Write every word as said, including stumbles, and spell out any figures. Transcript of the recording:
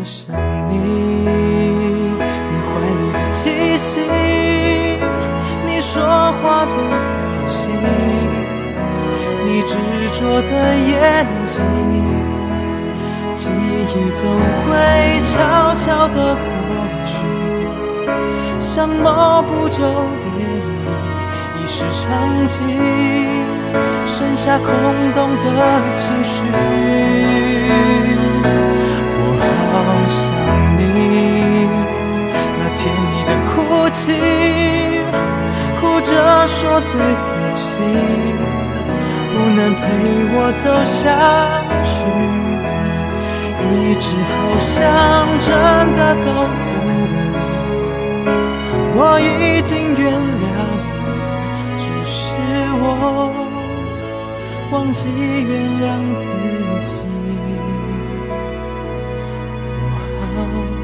想你，你怀里的气息，你说话的表情，你执着的眼睛，记忆总会悄悄地过去，像某部旧电影，已是场景，剩下空洞的情绪。我好想你，那天你的哭泣，哭着说对不起，不能陪我走下去，一直好想真的告诉你，我已经原谅你，只是我忘记原谅自己。我好